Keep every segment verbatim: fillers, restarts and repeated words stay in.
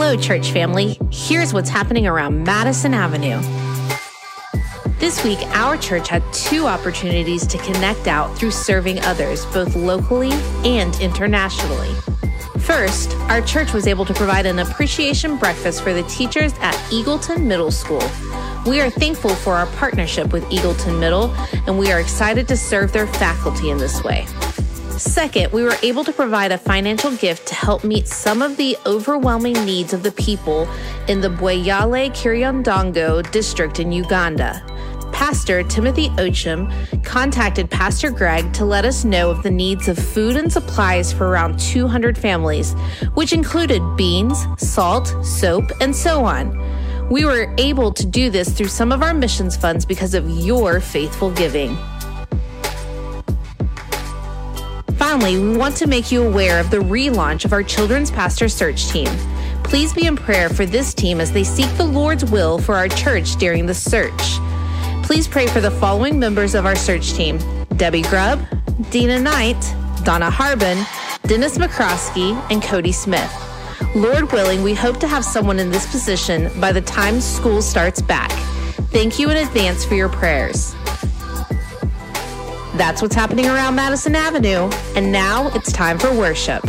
Hello, church family. Here's what's happening around Madison Avenue. This week, our church had two opportunities to connect out through serving others, both locally and internationally. First, our church was able to provide an appreciation breakfast for the teachers at Eagleton Middle School. We are thankful for our partnership with Eagleton Middle, and we are excited to serve their faculty in this way. Second, we were able to provide a financial gift to help meet some of the overwhelming needs of the people in the Bweyale Kiryondongo district in Uganda. Pastor Timothy Ochum contacted Pastor Greg to let us know of the needs of food and supplies for around two hundred families, which included beans, salt, soap, and so on. We were able to do this through some of our missions funds because of your faithful giving. Finally, we want to make you aware of the relaunch of our Children's Pastor Search Team. Please be in prayer for this team as they seek the Lord's will for our church during the search. Please pray for the following members of our search team: Debbie Grubb, Dina Knight, Donna Harbin, Dennis McCroskey, and Cody Smith. Lord willing, we hope to have someone in this position by the time school starts back. Thank you in advance for your prayers. That's what's happening around Madison Avenue, and now it's time for worship.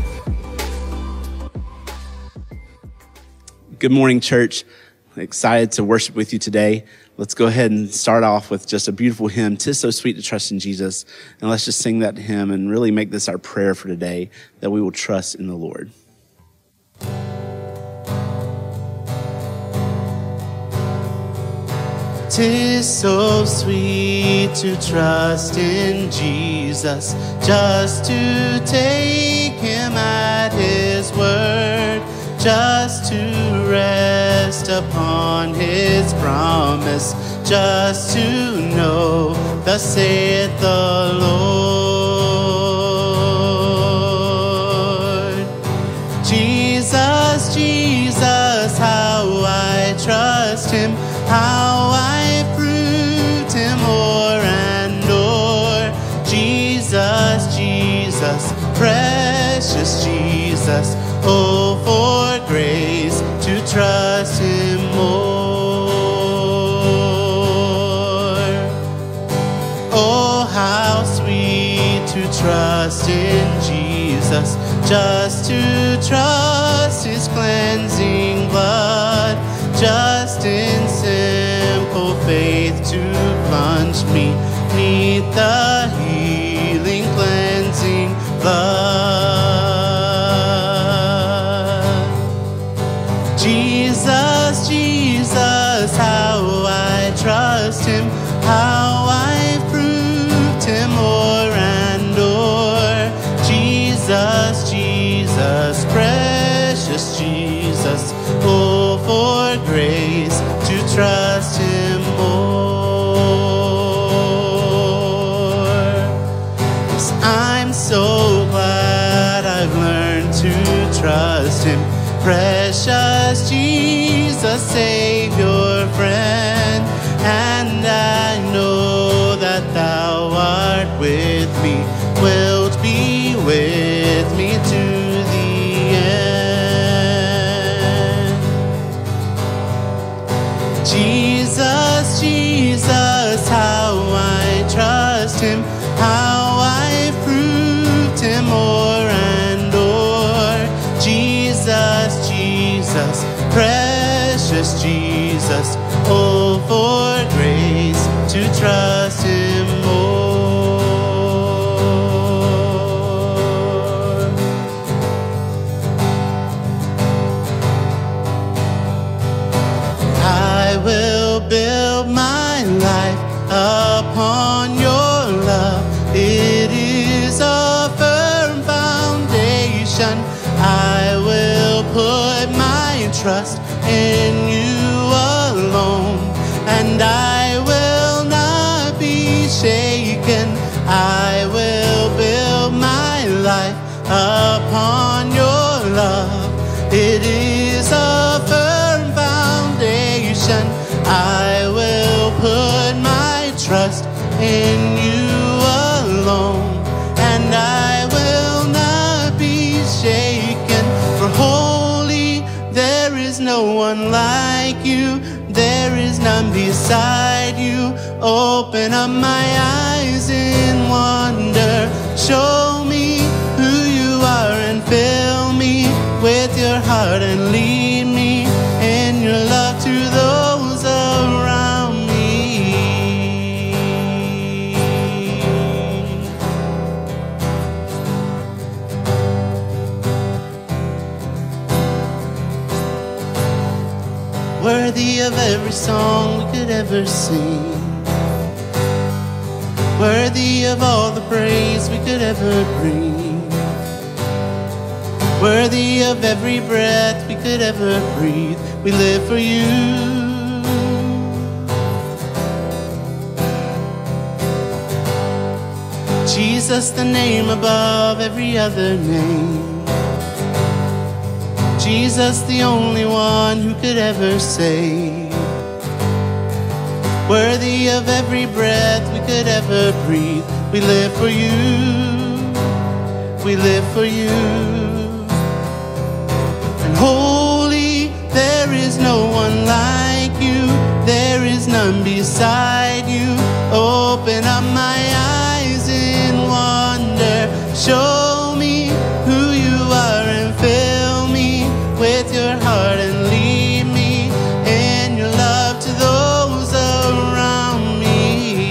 Good morning, church. Excited to worship with you today. Let's go ahead and start off with just a beautiful hymn, "'Tis So Sweet to Trust in Jesus." And let's just sing that hymn and really make this our prayer for today, that we will trust in the Lord. "'Tis so sweet to trust in Jesus, just to take him at his word, just to rest upon his promise, just to know, thus saith the Lord. Jesus, Jesus, how I trust him, how I proved him o'er and o'er. Jesus, Jesus, precious Jesus, oh, for grace to trust him more. Oh, how sweet to trust in Jesus, just to trust his cleansing blood, just in simple faith to plunge me neath the healing, cleansing blood. Jesus, Jesus, how I trust him, how I've proved him o'er and o'er. Jesus, Jesus, precious Jesus, oh, for grace to trust him more. Yes, I'm so glad I've learned to trust him. Precious Jesus, Savior, friend, and I know that thou art with me, wilt be with me to the end. Jesus, Jesus, how I trust him, how I proved him o'er and o'er. Jesus, Jesus, precious Jesus, oh, for grace to trust him more. I will build my life upon your love. It is a firm foundation. I will put my trust in you alone, and I will not be shaken. I will build my life upon your love. It is a firm foundation. I will put my trust in you alone, and I will not be shaken. For holy, there is no one like you. There is none beside you. Open up my eyes in wonder. Show me who you are and fill me with your heart and lead me in your love to those around me. Worthy of every song we could ever sing, worthy of all the praise we could ever bring, worthy of every breath we could ever breathe. We live for you. Jesus, the name above every other name. Jesus, the only one who could ever save. Worthy of every breath we could ever breathe. We live for you. We live for you. And holy, there is no one like you. There is none beside you. Open up my eyes in wonder. Show me who you are and fill me with your heart and lead me in your love to those around me.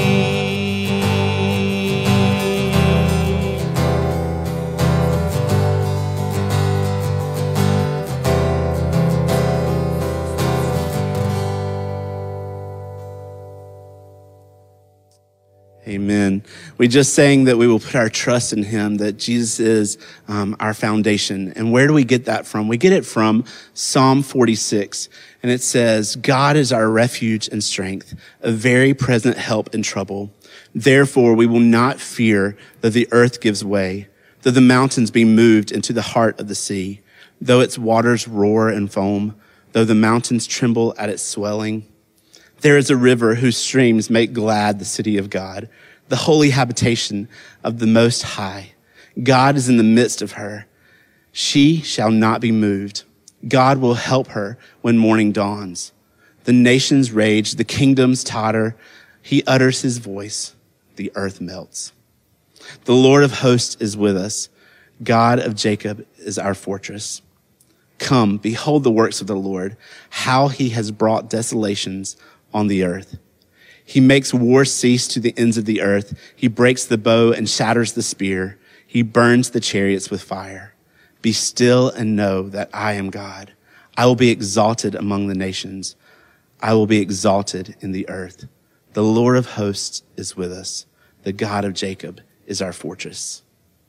Amen. We just sang that we will put our trust in him, that Jesus is um, our foundation. And where do we get that from? We get it from Psalm forty-six. And it says, God is our refuge and strength, a very present help in trouble. Therefore, we will not fear though the earth gives way, though the mountains be moved into the heart of the sea, though its waters roar and foam, though the mountains tremble at its swelling. There is a river whose streams make glad the city of God, the holy habitation of the Most High. God is in the midst of her. She shall not be moved. God will help her when morning dawns. The nations rage, the kingdoms totter. He utters his voice, the earth melts. The Lord of hosts is with us. God of Jacob is our fortress. Come, behold the works of the Lord, how he has brought desolations on the earth. He makes war cease to the ends of the earth. He breaks the bow and shatters the spear. He burns the chariots with fire. Be still and know that I am God. I will be exalted among the nations. I will be exalted in the earth. The Lord of hosts is with us. The God of Jacob is our fortress.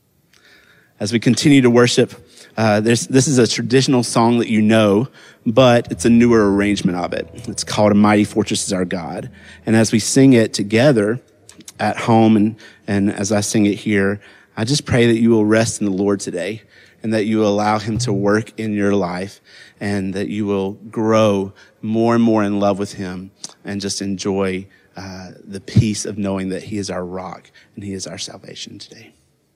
As we continue to worship, uh, this is a traditional song that you know, but it's a newer arrangement of it. It's called A Mighty Fortress is Our God. And as we sing it together at home and, and as I sing it here, I just pray that you will rest in the Lord today and that you will allow him to work in your life and that you will grow more and more in love with him and just enjoy uh, the peace of knowing that he is our rock and he is our salvation today.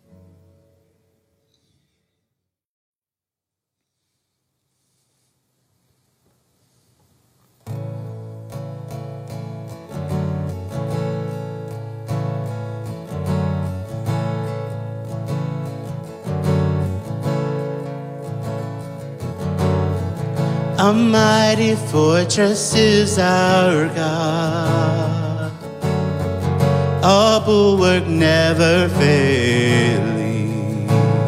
A mighty fortress is our God, a bulwark never failing.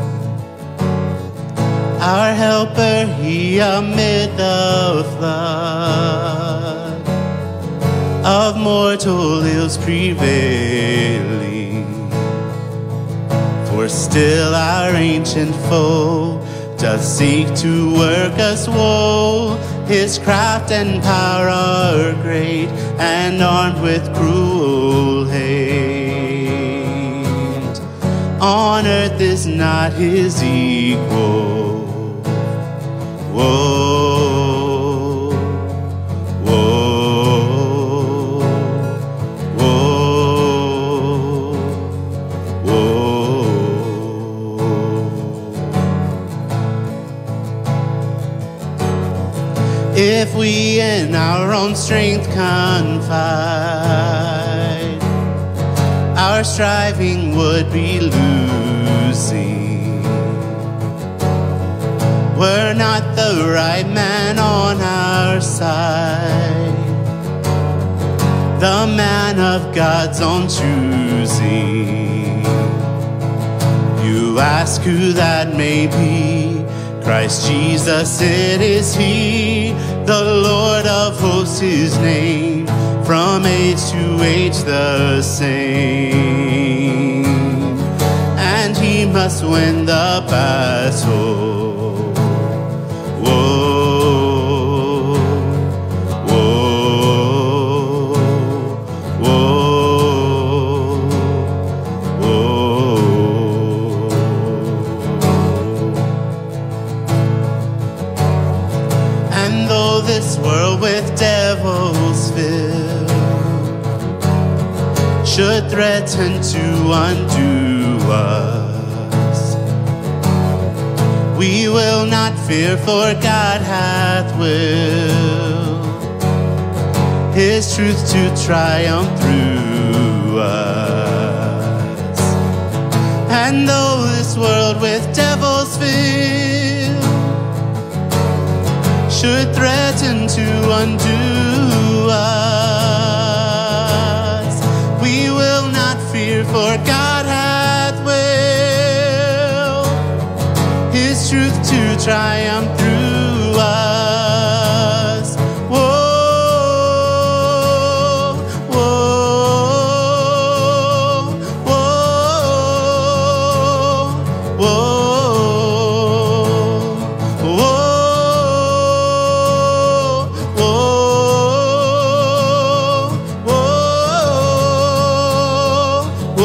Our helper, he amid the flood of mortal ills prevailing. For still our ancient foe doth seek to work us woe. His craft and power are great, and armed with cruel hate. On earth is not his equal. Whoa, whoa, whoa, whoa. If we in our own strength confide, our striving would be losing. We're not the right man on our side, the man of God's own choosing. You ask who that may be. Christ Jesus, it is He, the Lord of hosts, His name, from age to age the same. And He must win the battle. Whoa, whoa, whoa, whoa. And though this world with devils filled should threaten to undo us, we will not fear, for God hath willed His truth to triumph through us. And though this world with devils filled should threaten to undo us, we will not fear, for God hath willed His truth to triumph through us. Whoa, whoa, whoa, whoa, whoa, whoa,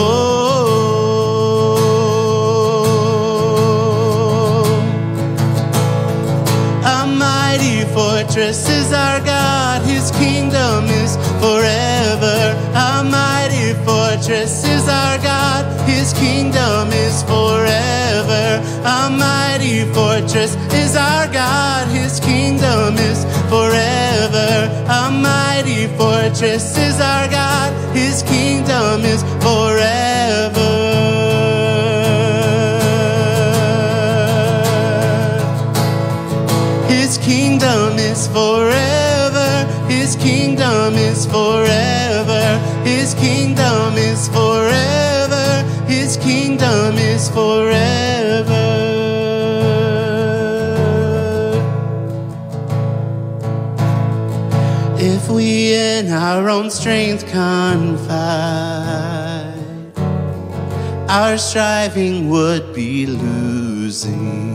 whoa. A mighty fortress is our God, His kingdom is forever. A mighty fortress is our God, His kingdom is forever. A mighty fortress is our God, His kingdom is forever. A mighty fortress is our God, His kingdom is forever. His kingdom is forever. His kingdom is forever. His kingdom is forever. His kingdom is forever. If we in our own strength confide, our striving would be losing.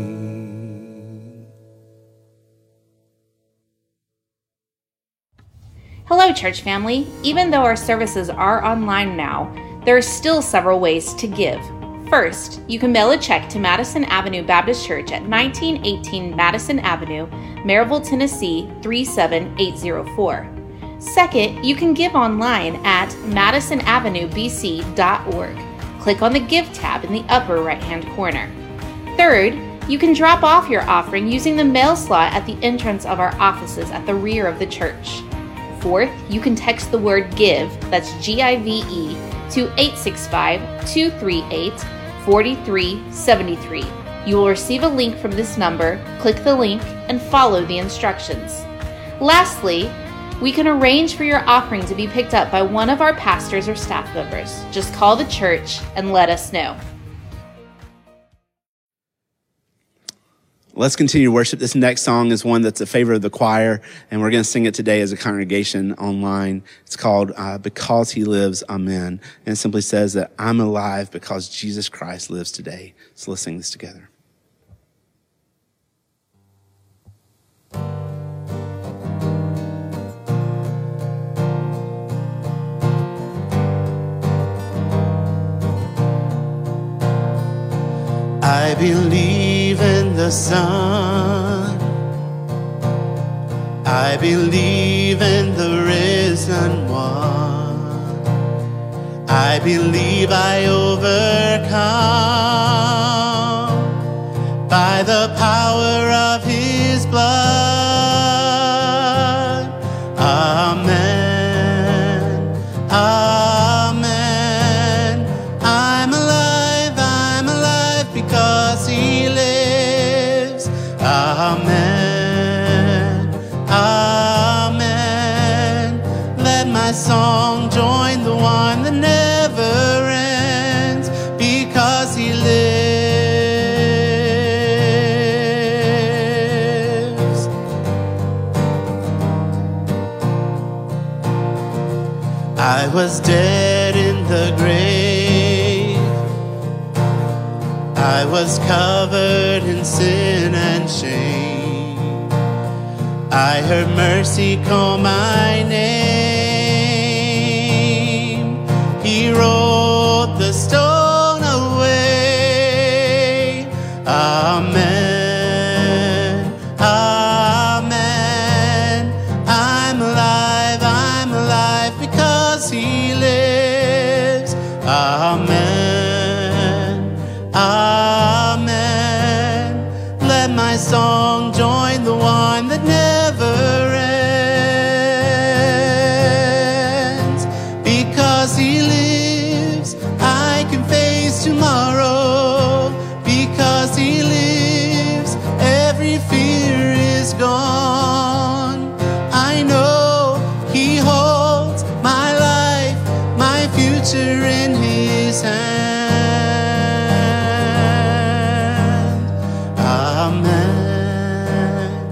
Hello, church family. Even though our services are online now, there are still several ways to give. First, you can mail a check to Madison Avenue Baptist Church at nineteen eighteen Madison Avenue, Maryville, Tennessee three seven eight zero four. Second, you can give online at madison avenue b c dot org. Click on the Give tab in the upper right-hand corner. Third, you can drop off your offering using the mail slot at the entrance of our offices at the rear of the church. Fourth, you can text the word GIVE, that's G I V E, to eight six five, two three eight, four three seven three. You will receive a link from this number, click the link, and follow the instructions. Lastly, we can arrange for your offering to be picked up by one of our pastors or staff members. Just call the church and let us know. Let's continue to worship. This next song is one that's a favorite of the choir, and we're going to sing it today as a congregation online. It's called uh, Because He Lives, Amen. And it simply says that I'm alive because Jesus Christ lives today. So let's sing this together. I believe in the Son. I believe in the risen one. I believe I overcome by the power of His blood. I was dead in the grave. I was covered in sin and shame. I heard mercy call my name. He rolled the stone away. Amen, amen. I'm alive, I'm alive because he lives. Amen, amen. Let my song join the one that never ends. Because he lives, I can face tomorrow. Because he lives, every fear is gone. I know he holds my life, my future in his hand. Amen,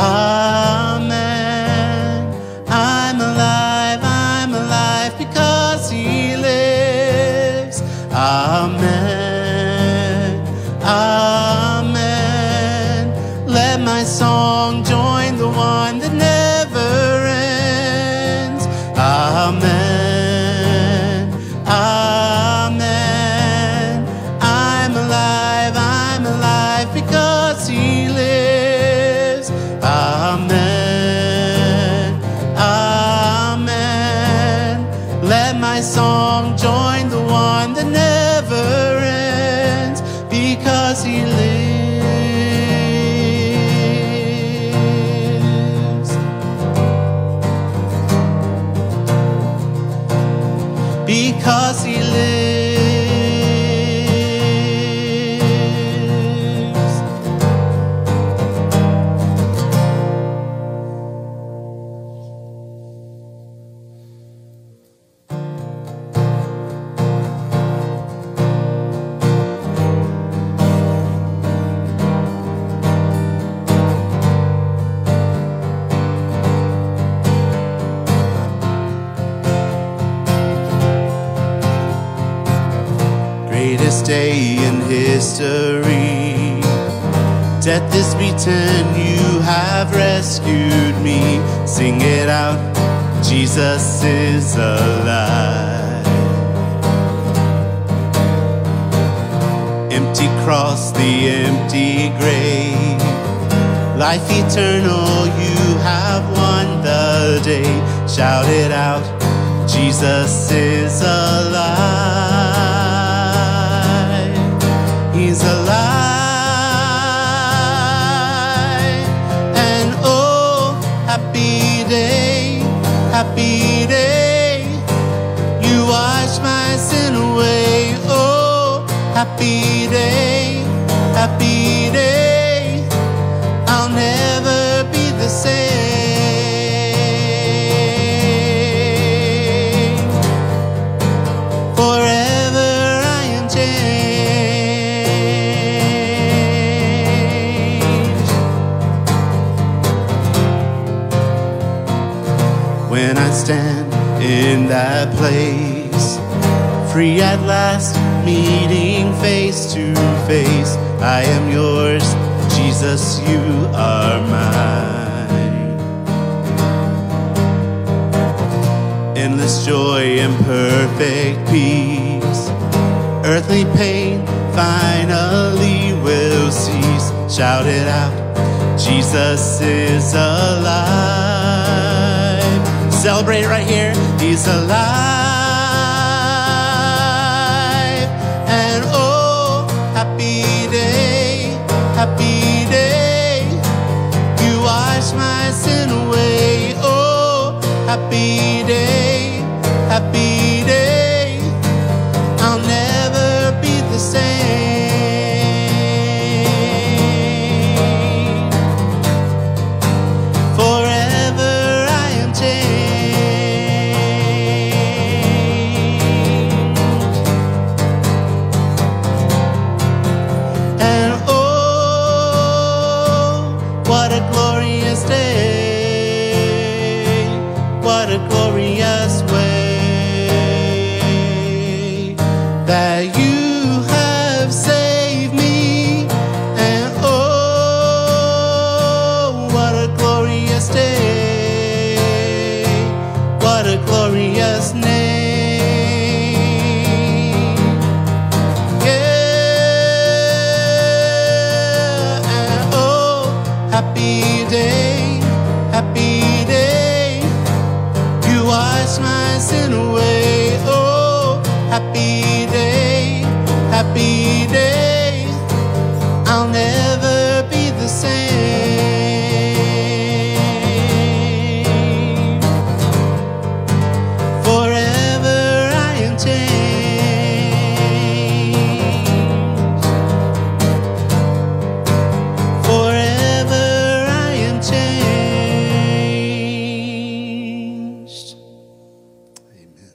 amen. I'm alive, I'm alive because he lives. Amen, amen. Let my song join the one that never ends. Amen, amen. I'm alive, I'm alive because he lives. Amen, amen. Let my song join the one that never ends because he lives. Because he lives. Greatest day in history. Death is beaten, you have rescued me. Sing it out, Jesus is alive. Empty cross, the empty grave. Life eternal, you have won the day. Shout it out, Jesus is alive. He's alive. And oh, happy day, happy day. You wash my sin away. Oh, happy day, happy day. I'll never be the same. Forever I am changed. When I stand in that place, free at last, meeting face to face, I am yours, Jesus, you are mine. Endless joy and perfect peace, earthly pain finally will cease. Shout it out, Jesus is alive. Celebrate it right here, he's alive. And oh, happy day, happy day. You wash my sin away. Oh, happy day, happy day. I'll never be the same. Forever I am changed. And oh, what a glorious day. What a glorious happy day. You wash my sin away. Oh, happy day, happy day. I'll never be the same. Forever I am changed. Forever I am changed. Amen.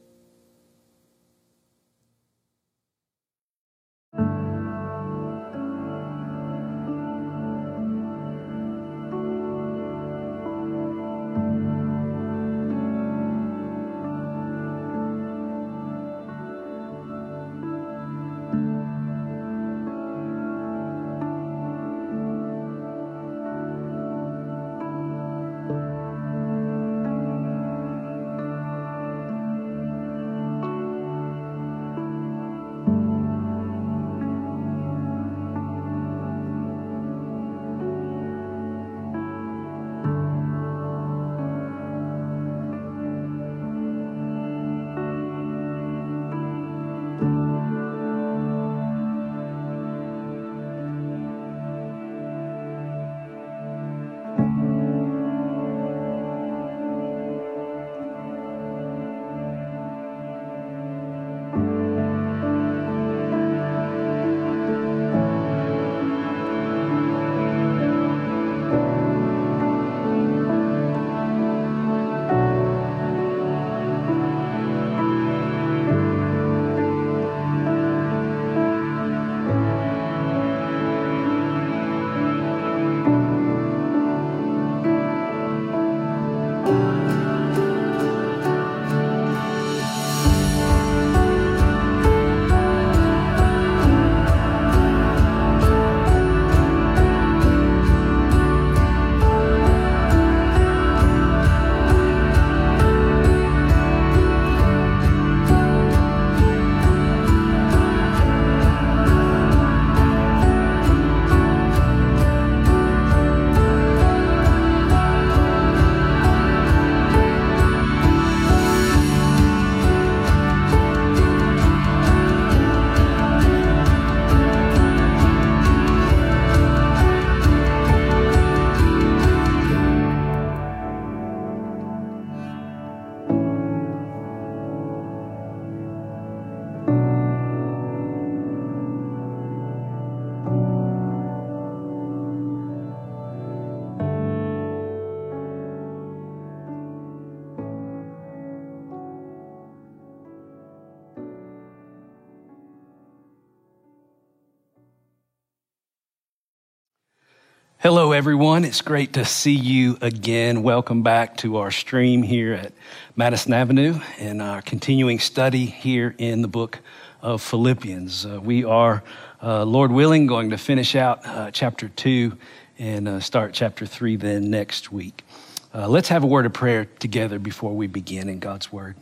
Hello, everyone. It's great to see you again. Welcome back to our stream here at Madison Avenue and our continuing study here in the book of Philippians. Uh, we are, uh, Lord willing, going to finish out uh, chapter two and uh, start chapter three then next week. Uh, let's have a word of prayer together before we begin in God's word.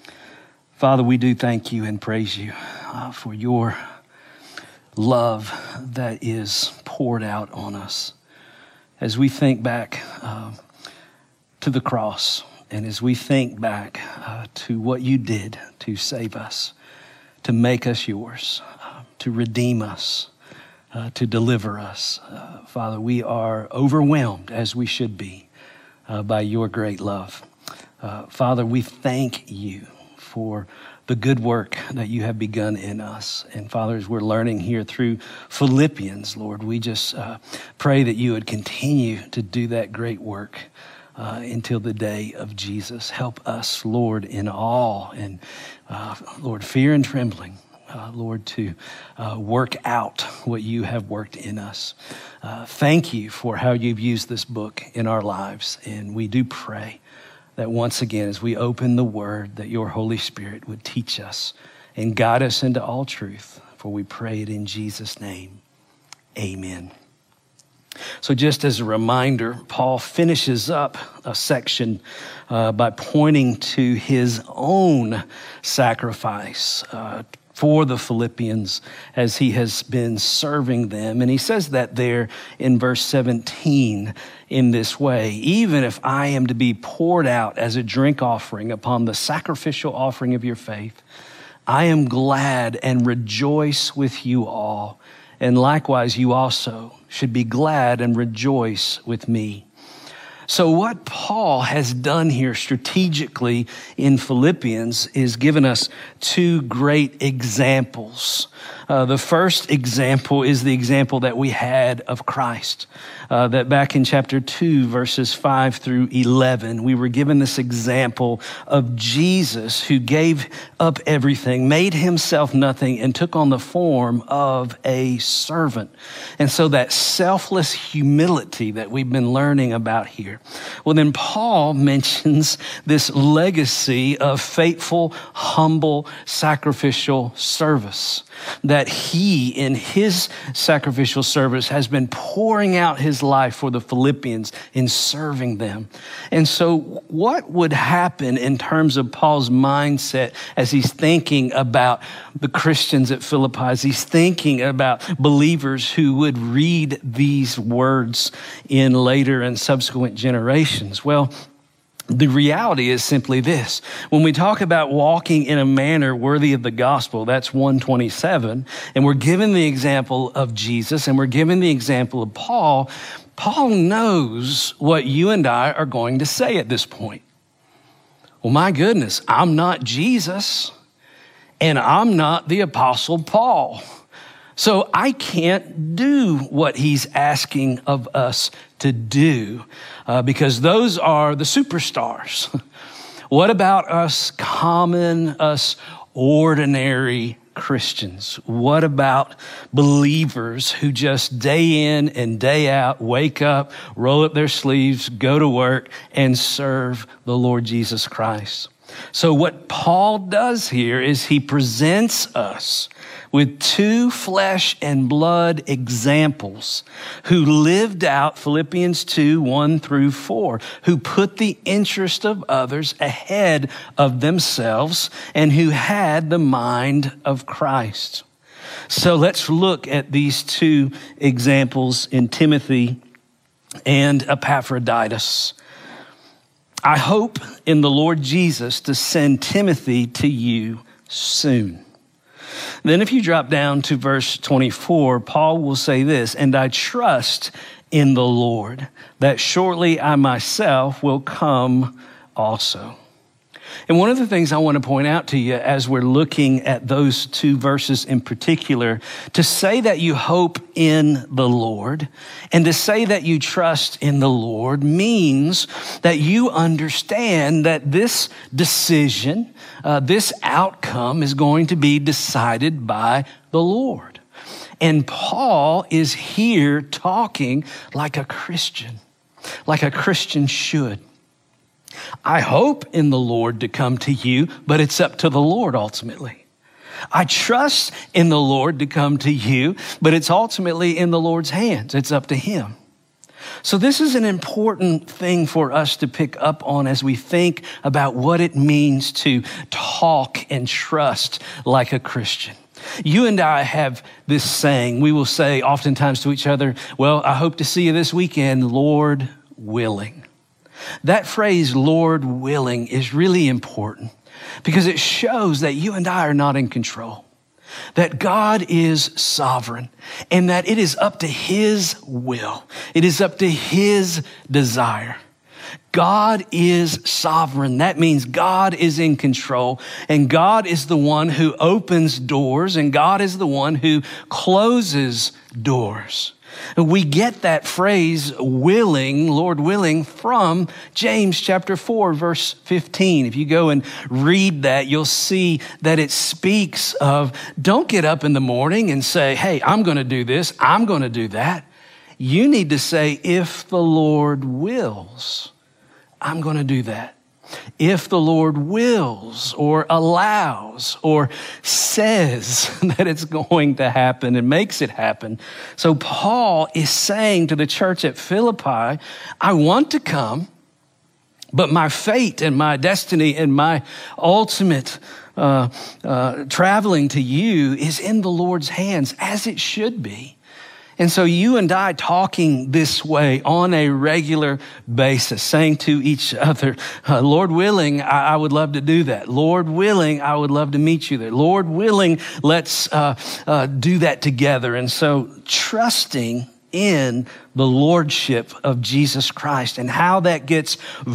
Father, we do thank you and praise you uh, for your love that is poured out on us. As we think back uh, to the cross, and as we think back uh, to what you did to save us, to make us yours, uh, to redeem us, uh, to deliver us, uh, Father, we are overwhelmed, as we should be, uh, by your great love. Uh, Father, we thank you for the good work that you have begun in us. And Father, as we're learning here through Philippians, Lord, we just uh, pray that you would continue to do that great work uh, until the day of Jesus. Help us, Lord, in awe and, uh, Lord, fear and trembling, uh, Lord, to uh, work out what you have worked in us. Uh, thank you for how you've used this book in our lives. And we do pray that once again, as we open the word, that your Holy Spirit would teach us and guide us into all truth. For we pray it in Jesus' name. Amen. So just as a reminder, Paul finishes up a section uh, by pointing to his own sacrifice uh, for the Philippians as he has been serving them. And he says that there in verse seventeen in this way: even if I am to be poured out as a drink offering upon the sacrificial offering of your faith, I am glad and rejoice with you all. And likewise, you also should be glad and rejoice with me. So what Paul has done here strategically in Philippians is given us two great examples. Uh, the first example is the example that we had of Christ. Uh, that back in chapter two, verses five through eleven, we were given this example of Jesus who gave up everything, made himself nothing, and took on the form of a servant. And so that selfless humility that we've been learning about here. Well, then Paul mentions this legacy of faithful, humble, sacrificial service. That he, in his sacrificial service, has been pouring out his life for the Philippians in serving them. And so what would happen in terms of Paul's mindset as he's thinking about the Christians at Philippi, as he's thinking about believers who would read these words in later and subsequent generations? Well, the reality is simply this. When we talk about walking in a manner worthy of the gospel, that's one twenty-seven, and we're given the example of Jesus and we're given the example of Paul. Paul knows what you and I are going to say at this point. Well, my goodness, I'm not Jesus and I'm not the Apostle Paul. So I can't do what he's asking of us to do uh, because those are the superstars. What about us common, us ordinary Christians? What about believers who just day in and day out wake up, roll up their sleeves, go to work, and serve the Lord Jesus Christ? So what Paul does here is he presents us with two flesh and blood examples who lived out Philippians two, one through four, who put the interest of others ahead of themselves and who had the mind of Christ. So let's look at these two examples in Timothy and Epaphroditus. I hope in the Lord Jesus to send Timothy to you soon. Then if you drop down to verse twenty-four, Paul will say this: and I trust in the Lord that shortly I myself will come also. And one of the things I want to point out to you as we're looking at those two verses in particular, to say that you hope in the Lord and to say that you trust in the Lord means that you understand that this decision, uh, this outcome is going to be decided by the Lord. And Paul is here talking like a Christian, like a Christian should. I hope in the Lord to come to you, but it's up to the Lord ultimately. I trust in the Lord to come to you, but it's ultimately in the Lord's hands. It's up to him. So this is an important thing for us to pick up on as we think about what it means to talk and trust like a Christian. You and I have this saying. We will say oftentimes to each other, well, I hope to see you this weekend, Lord willing. That phrase, Lord willing, is really important because it shows that you and I are not in control, that God is sovereign, and that it is up to his will. It is up to his desire. God is sovereign. That means God is in control, and God is the one who opens doors, and God is the one who closes doors. We get that phrase, willing, Lord willing, from James chapter four, verse fifteen. If you go and read that, you'll see that it speaks of, don't get up in the morning and say, hey, I'm going to do this, I'm going to do that. You need to say, if the Lord wills, I'm going to do that. If the Lord wills or allows or says that it's going to happen and makes it happen. So Paul is saying to the church at Philippi, I want to come. But my fate and my destiny and my ultimate uh, uh, traveling to you is in the Lord's hands, as it should be. And so you and I talking this way on a regular basis, saying to each other, uh, Lord willing, I, I would love to do that. Lord willing, I would love to meet you there. Lord willing, let's uh, uh, do that together. And so trusting in the lordship of Jesus Christ and how that gets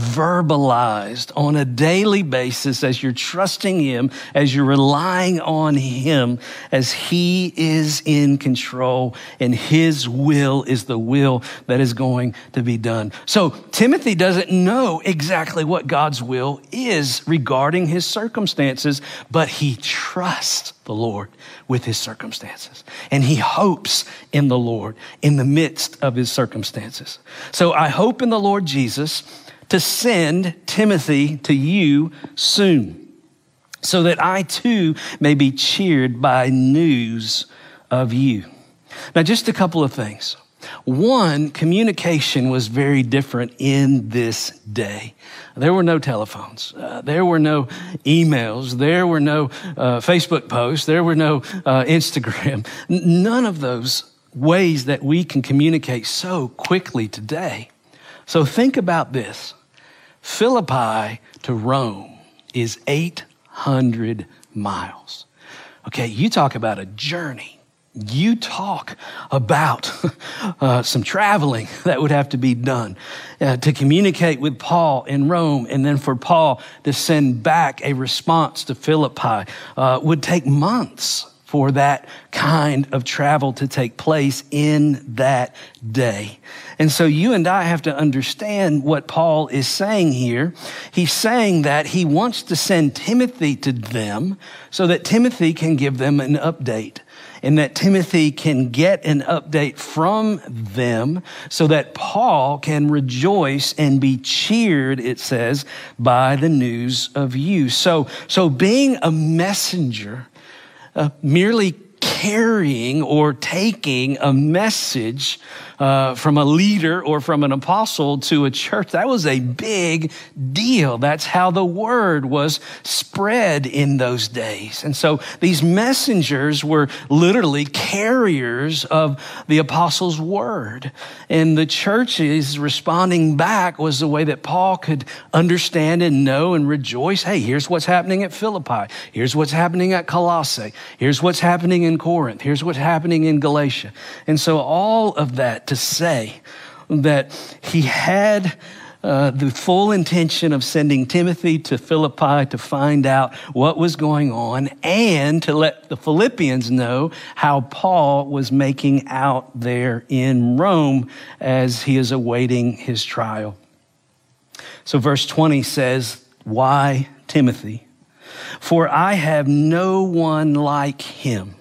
verbalized on a daily basis as you're trusting him, as you're relying on him, as he is in control and his will is the will that is going to be done. So Timothy doesn't know exactly what God's will is regarding his circumstances, but he trusts the Lord with his circumstances. And he hopes in the Lord in the midst of his circumstances. So I hope in the Lord Jesus to send Timothy to you soon, so that I too may be cheered by news of you. Now, just a couple of things. One, communication was very different in this day. There were no telephones. Uh, there were no emails. There were no uh, Facebook posts. There were no uh, Instagram. N- none of those ways that we can communicate so quickly today. So think about this. Philippi to Rome is eight hundred miles. Okay, you talk about a journey. You talk about uh, some traveling that would have to be done uh, to communicate with Paul in Rome, and then for Paul to send back a response to Philippi uh, would take months for that kind of travel to take place in that day. And so you and I have to understand what Paul is saying here. He's saying that he wants to send Timothy to them so that Timothy can give them an update, and that Timothy can get an update from them so that Paul can rejoice and be cheered, it says, by the news of you. So, so being a messenger, uh, merely carrying or taking a message uh, from a leader or from an apostle to a church, that was a big deal. That's how the word was spread in those days. And so these messengers were literally carriers of the apostles' word. And the churches responding back was the way that Paul could understand and know and rejoice. Hey, here's what's happening at Philippi. Here's what's happening at Colossae. Here's what's happening in Corinth. Here's what's happening in Galatia. And so all of that to say that he had uh, the full intention of sending Timothy to Philippi to find out what was going on and to let the Philippians know how Paul was making out there in Rome as he is awaiting his trial. So verse twenty says, "Why Timothy? For I have no one like him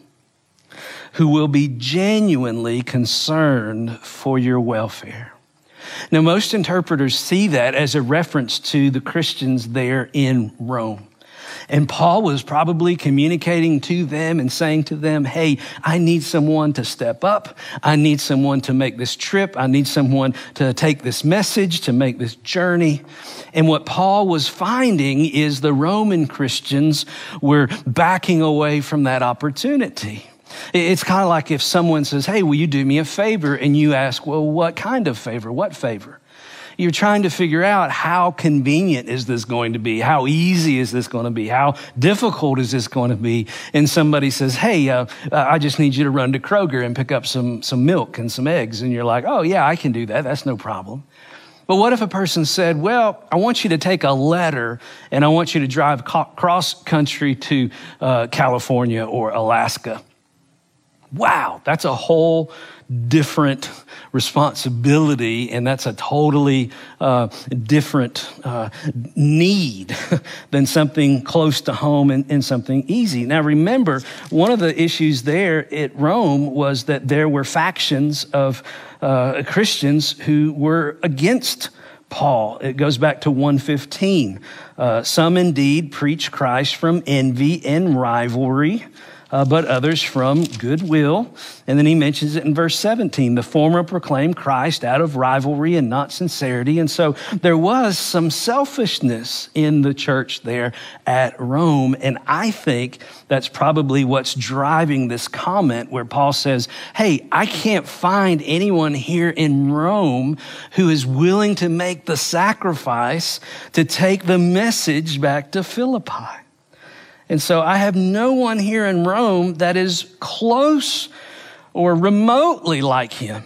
who will be genuinely concerned for your welfare." Now, most interpreters see that as a reference to the Christians there in Rome. And Paul was probably communicating to them and saying to them, hey, I need someone to step up. I need someone to make this trip. I need someone to take this message, to make this journey. And what Paul was finding is the Roman Christians were backing away from that opportunity. It's kind of like if someone says, hey, will you do me a favor? And you ask, well, what kind of favor? What favor? You're trying to figure out how convenient is this going to be? How easy is this going to be? How difficult is this going to be? And somebody says, hey, uh, I just need you to run to Kroger and pick up some, some milk and some eggs. And you're like, oh, yeah, I can do that. That's no problem. But what if a person said, well, I want you to take a letter and I want you to drive cross country to uh, California or Alaska? Wow, that's a whole different responsibility, and that's a totally uh, different uh, need than something close to home and, and something easy. Now, remember, one of the issues there at Rome was that there were factions of uh, Christians who were against Paul. It goes back to one fifteen. Uh, some indeed preach Christ from envy and rivalry, uh, but others from goodwill. And then he mentions it in verse seventeen. The former proclaimed Christ out of rivalry and not sincerity. And so there was some selfishness in the church there at Rome. And I think that's probably what's driving this comment where Paul says, hey, I can't find anyone here in Rome who is willing to make the sacrifice to take the message back to Philippi. And so I have no one here in Rome that is close or remotely like him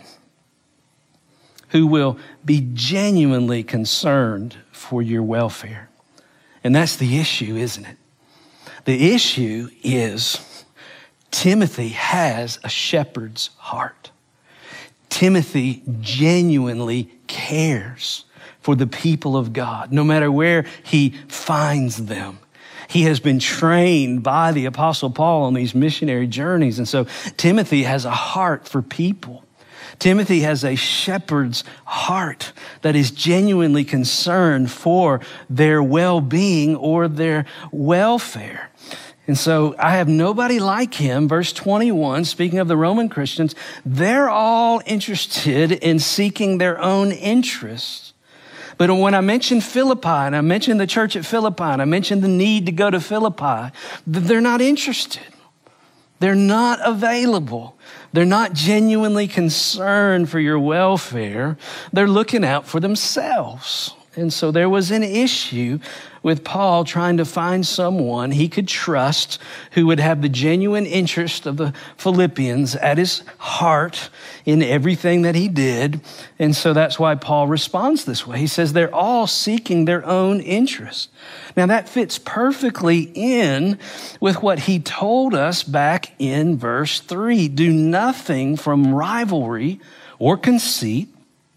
who will be genuinely concerned for your welfare. And that's the issue, isn't it? The issue is Timothy has a shepherd's heart. Timothy genuinely cares for the people of God, no matter where he finds them. He has been trained by the Apostle Paul on these missionary journeys. And so Timothy has a heart for people. Timothy has a shepherd's heart that is genuinely concerned for their well-being or their welfare. And so I have nobody like him. Verse twenty-one, speaking of the Roman Christians, they're all interested in seeking their own interests. But when I mentioned Philippi, and I mentioned the church at Philippi, and I mentioned the need to go to Philippi, they're not interested. They're not available. They're not genuinely concerned for your welfare. They're looking out for themselves. And so there was an issue with Paul trying to find someone he could trust who would have the genuine interest of the Philippians at his heart in everything that he did. And so that's why Paul responds this way. He says they're all seeking their own interest. Now that fits perfectly in with what he told us back in verse three. Do nothing from rivalry or conceit,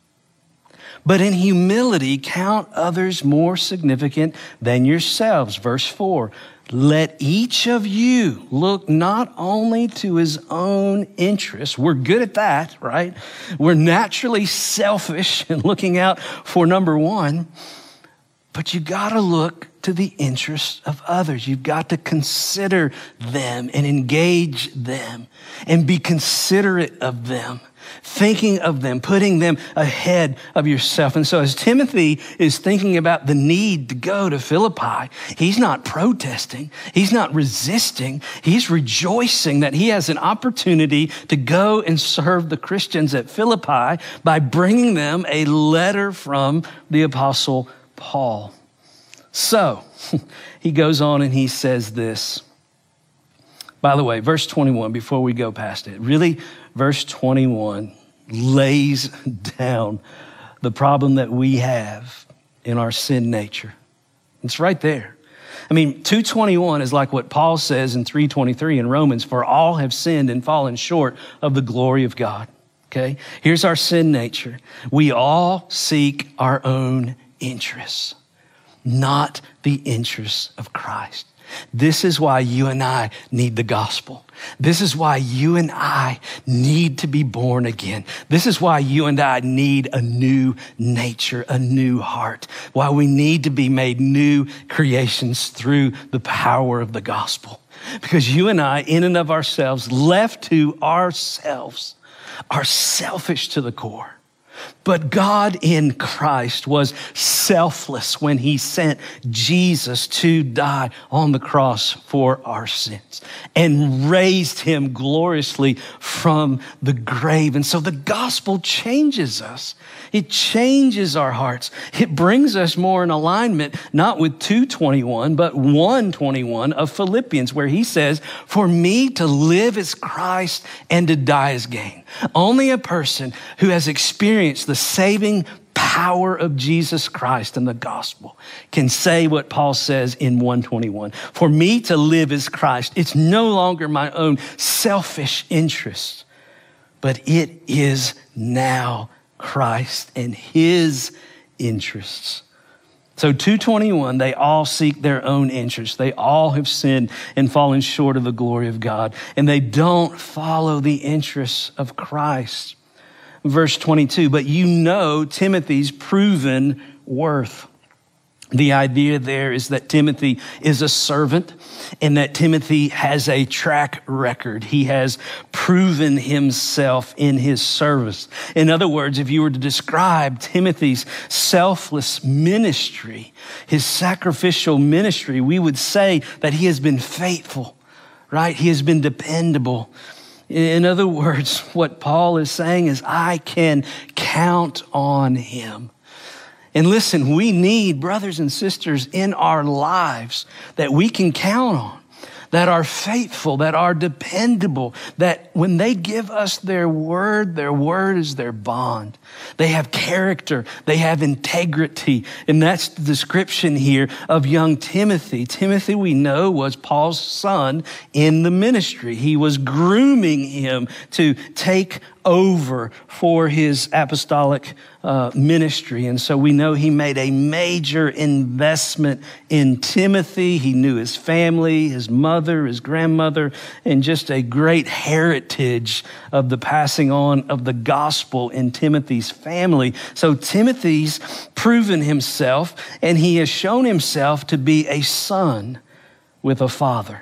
but in humility, count others more significant than yourselves. Verse four, let each of you look not only to his own interests. We're good at that, right? We're naturally selfish and looking out for number one, but you got to look to the interests of others. You've got to consider them and engage them and be considerate of them, thinking of them, putting them ahead of yourself. And so as Timothy is thinking about the need to go to Philippi, he's not protesting. He's not resisting. He's rejoicing that he has an opportunity to go and serve the Christians at Philippi by bringing them a letter from the Apostle Paul. So he goes on and he says this. By the way, verse twenty-one, before we go past it, really, verse twenty-one lays down the problem that we have in our sin nature. It's right there. I mean, two twenty-one is like what Paul says in three twenty-three in Romans, for all have sinned and fallen short of the glory of God. Okay, here's our sin nature. We all seek our own interests, not the interests of Christ. This is why you and I need the gospel. This is why you and I need to be born again. This is why you and I need a new nature, a new heart, why we need to be made new creations through the power of the gospel. Because you and I, in and of ourselves, left to ourselves, are selfish to the core. But God in Christ was selfless when he sent Jesus to die on the cross for our sins and raised him gloriously from the grave. And so the gospel changes us. It changes our hearts. It brings us more in alignment, not with two twenty-one, but one twenty-one of Philippians, where he says, for me to live is Christ and to die is gain. Only a person who has experienced the saving power of Jesus Christ and the gospel can say what Paul says in one twenty-one. For me to live is Christ. It's no longer my own selfish interest, but it is now Christ and his interests. So two twenty-one, they all seek their own interests. They all have sinned and fallen short of the glory of God, and they don't follow the interests of Christ. Verse twenty-two, but you know Timothy's proven worth. The idea there is that Timothy is a servant and that Timothy has a track record. He has proven himself in his service. In other words, if you were to describe Timothy's selfless ministry, his sacrificial ministry, we would say that he has been faithful, right? He has been dependable. In other words, what Paul is saying is, I can count on him. And listen, we need brothers and sisters in our lives that we can count on, that are faithful, that are dependable, that when they give us their word, their word is their bond. They have character, they have integrity. And that's the description here of young Timothy. Timothy, we know, was Paul's son in the ministry. He was grooming him to take over for his apostolic uh, ministry. And so we know he made a major investment in Timothy. He knew his family, his mother, his grandmother, and just a great heritage of the passing on of the gospel in Timothy's family. So Timothy's proven himself, and he has shown himself to be a son with a father.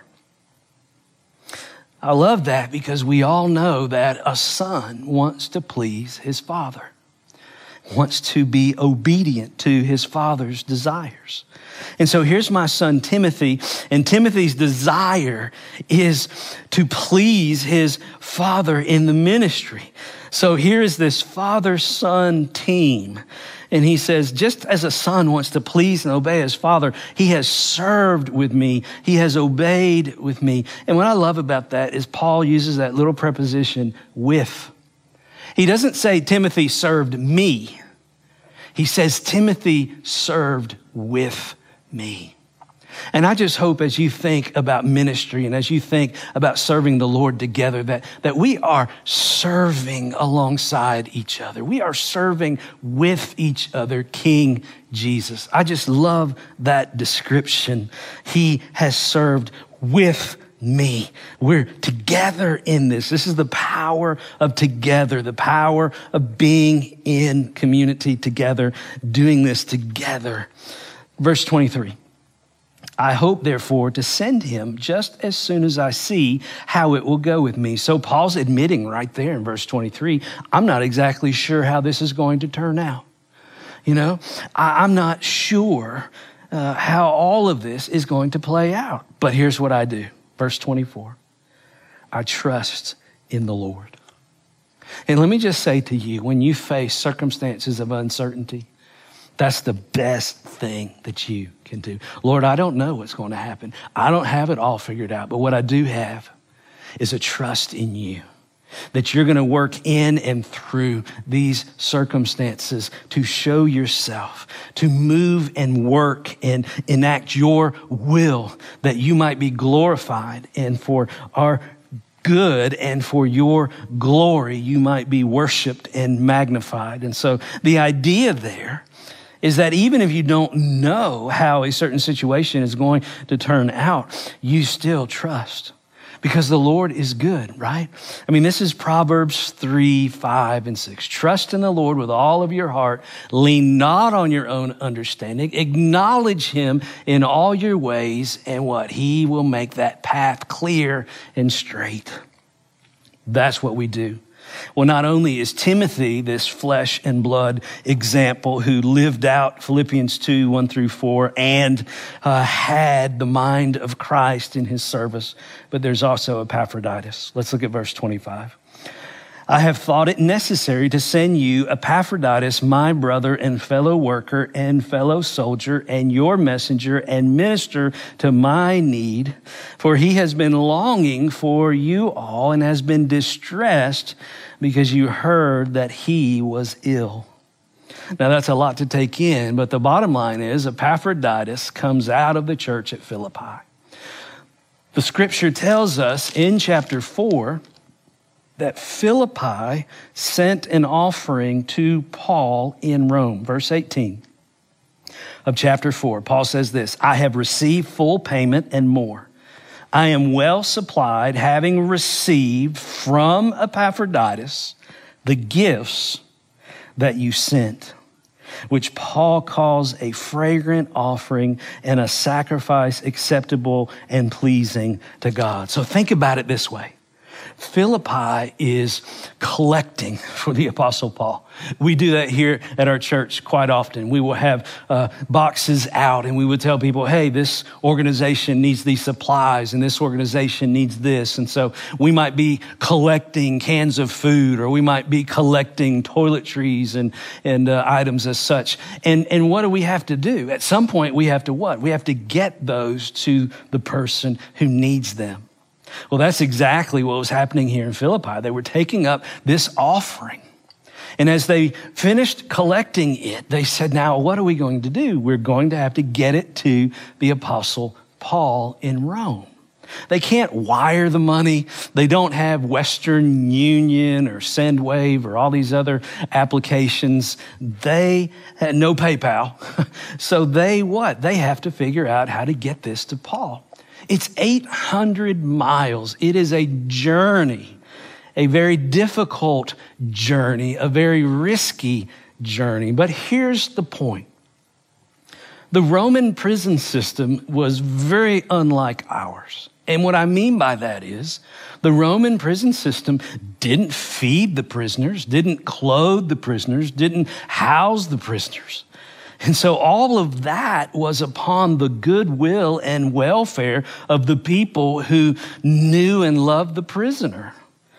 I love that because we all know that a son wants to please his father, wants to be obedient to his father's desires. And so here's my son Timothy, and Timothy's desire is to please his father in the ministry. So here is this father-son team. And he says, just as a son wants to please and obey his father, he has served with me. He has obeyed with me. And what I love about that is Paul uses that little preposition, with. He doesn't say Timothy served me. He says Timothy served with me. And I just hope as you think about ministry and as you think about serving the Lord together, that, that we are serving alongside each other. We are serving with each other, King Jesus. I just love that description. He has served with me. We're together in this. This is the power of together, the power of being in community together, doing this together. Verse twenty-three. I hope, therefore, to send him just as soon as I see how it will go with me. So Paul's admitting right there in verse twenty-three, I'm not exactly sure how this is going to turn out. You know, I, I'm not sure uh, how all of this is going to play out. But here's what I do. Verse twenty-four, I trust in the Lord. And let me just say to you, when you face circumstances of uncertainty, that's the best thing that you can do. Lord, I don't know what's going to happen. I don't have it all figured out. But what I do have is a trust in you, that you're going to work in and through these circumstances to show yourself, to move and work and enact your will, that you might be glorified, and for our good and for your glory, you might be worshiped and magnified. And so the idea there is that even if you don't know how a certain situation is going to turn out, you still trust because the Lord is good, right? I mean, this is Proverbs three, five, and six. Trust in the Lord with all of your heart. Lean not on your own understanding. Acknowledge him in all your ways, and what? He will make that path clear and straight. That's what we do. Well, not only is Timothy this flesh and blood example who lived out Philippians two, one through four, and uh, had the mind of Christ in his service, but there's also Epaphroditus. Let's look at verse twenty-five. I have thought it necessary to send you Epaphroditus, my brother and fellow worker and fellow soldier, and your messenger and minister to my need, for he has been longing for you all and has been distressed because you heard that he was ill. Now that's a lot to take in, but the bottom line is Epaphroditus comes out of the church at Philippi. The scripture tells us in chapter four that Philippi sent an offering to Paul in Rome. Verse eighteen of chapter four, Paul says this, I have received full payment and more. I am well supplied, having received from Epaphroditus the gifts that you sent. which Paul calls a fragrant offering and a sacrifice acceptable and pleasing to God. So think about it this way. Philippi is collecting for the Apostle Paul. We do that here at our church quite often. We will have uh, boxes out and we would tell people, hey, this organization needs these supplies and this organization needs this. And so we might be collecting cans of food, or we might be collecting toiletries and, and uh, items as such. And, and what do we have to do? At some point, we have to what? We have to get those to the person who needs them. Well, that's exactly what was happening here in Philippi. They were taking up this offering. And as they finished collecting it, they said, now what are we going to do? We're going to have to get it to the Apostle Paul in Rome. They can't wire the money. They don't have Western Union or SendWave or all these other applications. They had no PayPal. So they what? They have to figure out how to get this to Paul. It's eight hundred miles. It is a journey, a very difficult journey, a very risky journey. But here's the point. The Roman prison system was very unlike ours. And what I mean by that is the Roman prison system didn't feed the prisoners, didn't clothe the prisoners, didn't house the prisoners. And so all of that was upon the goodwill and welfare of the people who knew and loved the prisoner.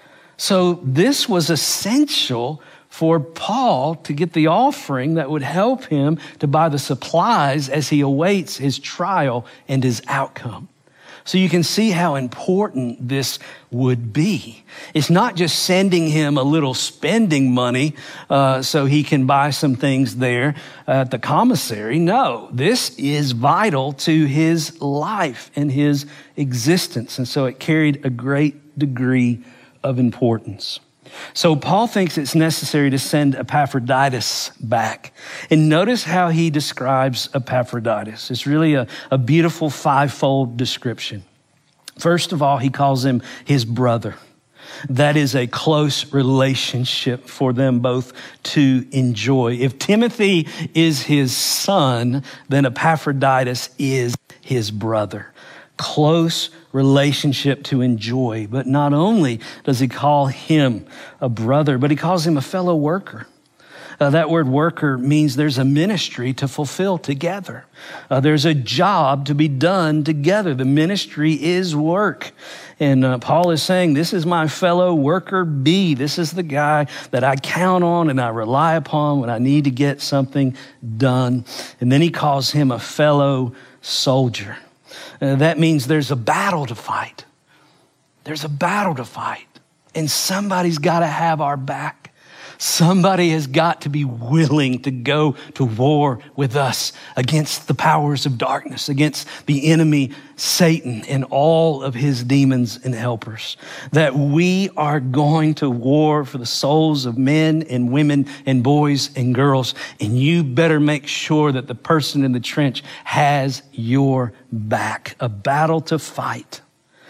So this was essential for Paul to get the offering that would help him to buy the supplies as he awaits his trial and his outcome. So you can see how important this would be. It's not just sending him a little spending money uh, so he can buy some things there at the commissary. No, this is vital to his life and his existence. And so it carried a great degree of importance. So Paul thinks it's necessary to send Epaphroditus back. And notice how he describes Epaphroditus. It's really a, a beautiful fivefold description. First of all, he calls him his brother. That is a close relationship for them both to enjoy. If Timothy is his son, then Epaphroditus is his brother. Close relationship to enjoy. But not only does he call him a brother, but he calls him a fellow worker. Uh, that word worker means there's a ministry to fulfill together. Uh, there's a job to be done together. The ministry is work. And uh, Paul is saying, this is my fellow worker B. This is the guy that I count on and I rely upon when I need to get something done. And then he calls him a fellow soldier. Uh, that means there's a battle to fight. There's a battle to fight. And somebody's got to have our back. Somebody has got to be willing to go to war with us against the powers of darkness, against the enemy, Satan, and all of his demons and helpers. That we are going to war for the souls of men and women and boys and girls. And you better make sure that the person in the trench has your back. A battle to fight,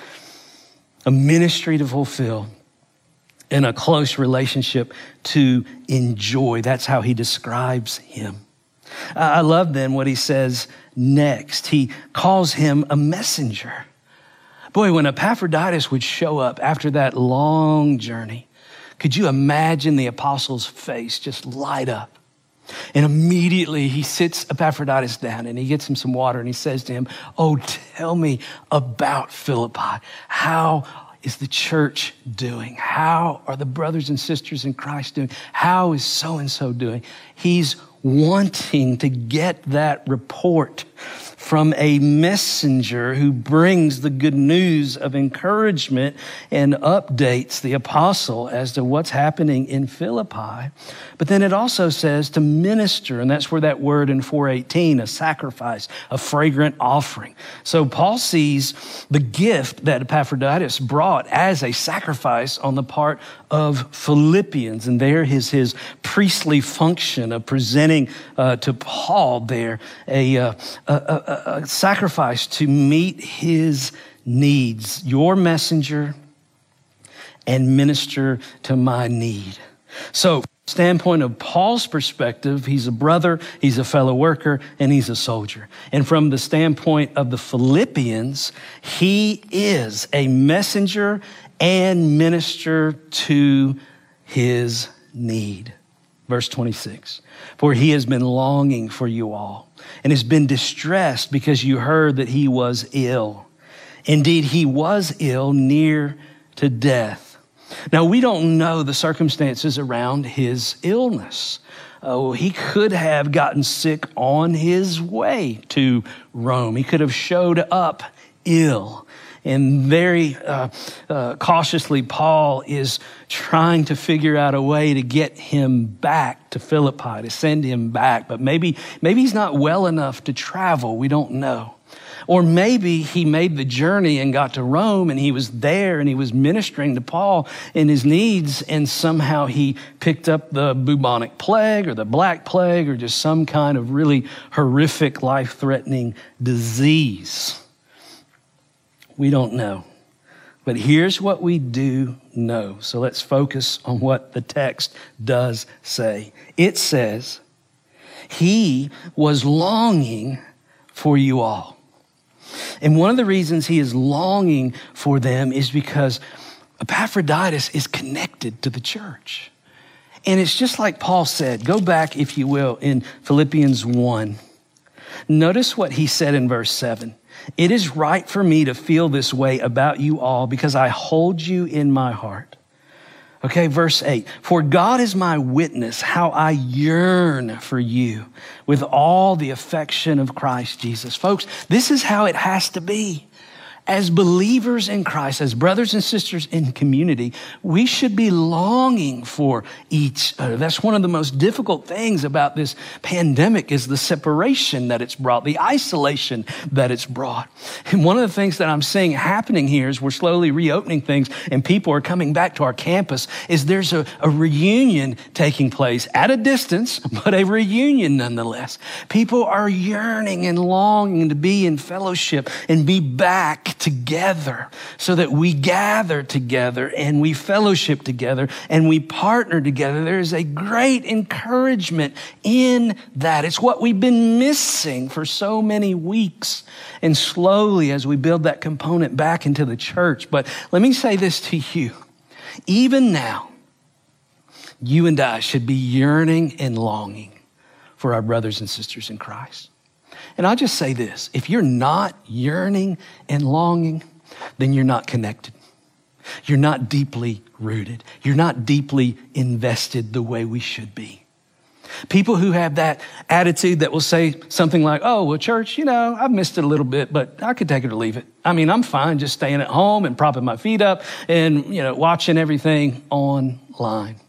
a ministry to fulfill, and a close relationship to enjoy. That's how he describes him. I love then what he says next. He calls him a messenger. Boy, when Epaphroditus would show up after that long journey, could you imagine the apostle's face just light up? And immediately he sits Epaphroditus down and he gets him some water and he says to him, oh, tell me about Philippi. How is the church doing? How are the brothers and sisters in Christ doing? How is so-and-so doing? He's wanting to get that report from a messenger who brings the good news of encouragement and updates the apostle as to what's happening in Philippi. But then it also says to minister, and that's where that word in four eighteen, a sacrifice, a fragrant offering. So Paul sees the gift that Epaphroditus brought as a sacrifice on the part of Philippians, and there is his priestly function of presenting uh, to Paul there a, uh, a, a, a sacrifice to meet his needs, your messenger, and minister to my need. So standpoint of Paul's perspective, he's a brother, he's a fellow worker, and he's a soldier. And from the standpoint of the Philippians, he is a messenger and minister to his need. Verse twenty-six, for he has been longing for you all and has been distressed because you heard that he was ill. Indeed, he was ill, near to death. Now, we don't know the circumstances around his illness. Oh, he could have gotten sick on his way to Rome. He could have showed up ill. And very uh, uh, cautiously, Paul is trying to figure out a way to get him back to Philippi, to send him back. But maybe, maybe he's not well enough to travel. We don't know. Or maybe he made the journey and got to Rome and he was there and he was ministering to Paul in his needs, and somehow he picked up the bubonic plague or the black plague or just some kind of really horrific, life-threatening disease. We don't know. But here's what we do know. So let's focus on what the text does say. It says, he was longing for you all. And one of the reasons he is longing for them is because Epaphroditus is connected to the church. And it's just like Paul said. Go back, if you will, in Philippians one. Notice what he said in verse seven. It is right for me to feel this way about you all because I hold you in my heart. Okay, verse eight. For God is my witness how I yearn for you with all the affection of Christ Jesus. Folks, this is how it has to be. As believers in Christ, as brothers and sisters in community, we should be longing for each other. That's one of the most difficult things about this pandemic is the separation that it's brought, the isolation that it's brought. And one of the things that I'm seeing happening here is we're slowly reopening things and people are coming back to our campus is there's a, a reunion taking place at a distance, but a reunion nonetheless. People are yearning and longing to be in fellowship and be back together so that we gather together and we fellowship together and we partner together. There is a great encouragement in that. It's what we've been missing for so many weeks. And slowly as we build that component back into the church. But let me say this to you. Even now, you and I should be yearning and longing for our brothers and sisters in Christ. And I'll just say this, if you're not yearning and longing, then you're not connected. You're not deeply rooted. You're not deeply invested the way we should be. People who have that attitude that will say something like, oh, well, church, you know, I've missed it a little bit, but I could take it or leave it. I mean, I'm fine just staying at home and propping my feet up and, you know, watching everything online.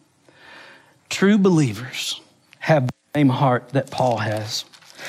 True believers have the same heart that Paul has.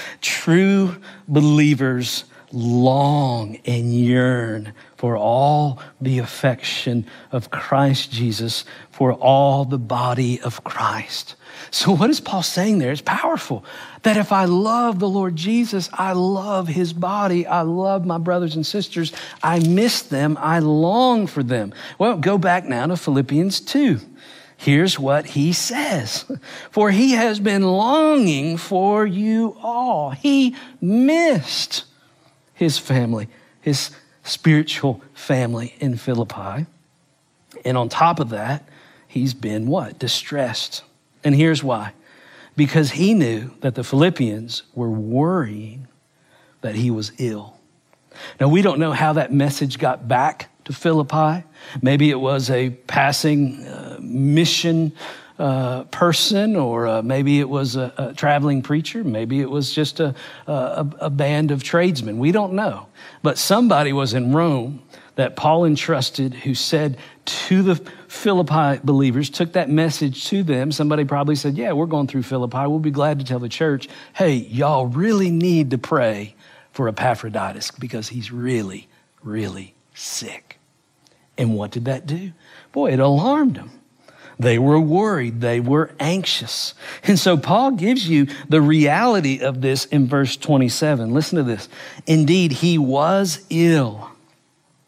True believers long and yearn for all the affection of Christ Jesus, for all the body of Christ. So what is Paul saying there? It's powerful. That if I love the Lord Jesus, I love his body. I love my brothers and sisters. I miss them. I long for them. Well, go back now to Philippians two. Here's what he says. For he has been longing for you all. He missed his family, his spiritual family in Philippi. And on top of that, he's been what? Distressed. And here's why. Because he knew that the Philippians were worrying that he was ill. Now, we don't know how that message got back to Philippi. Maybe it was a passing uh, mission uh, person, or uh, maybe it was a, a traveling preacher. Maybe it was just a, a, a band of tradesmen. We don't know. But somebody was in Rome that Paul entrusted who said to the Philippi believers, took that message to them. Somebody probably said, yeah, we're going through Philippi. We'll be glad to tell the church, hey, y'all really need to pray for Epaphroditus because he's really, really sick. And what did that do? Boy, it alarmed them. They were worried. They were anxious. And so Paul gives you the reality of this in verse twenty-seven. Listen to this. Indeed, he was ill,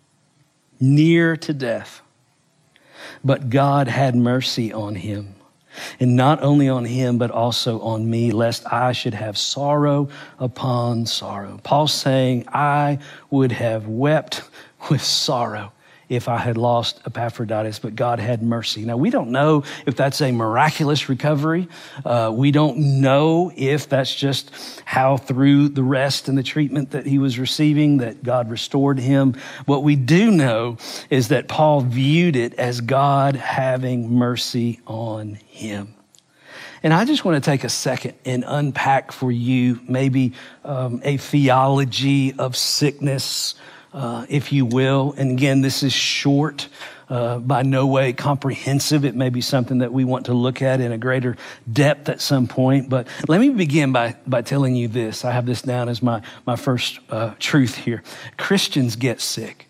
near to death, but God had mercy on him, And not only on him, but also on me, lest I should have sorrow upon sorrow. Paul's saying, I would have wept with sorrow if I had lost Epaphroditus, but God had mercy. Now, we don't know if that's a miraculous recovery. Uh, we don't know if that's just how through the rest and the treatment that he was receiving that God restored him. What we do know is that Paul viewed it as God having mercy on him. And I just want to take a second and unpack for you maybe um, a theology of sickness, Uh, if you will. And again, this is short, uh, by no way comprehensive. It may be something that we want to look at in a greater depth at some point. But let me begin by, by telling you this. I have this down as my, my first uh, truth here. Christians get sick.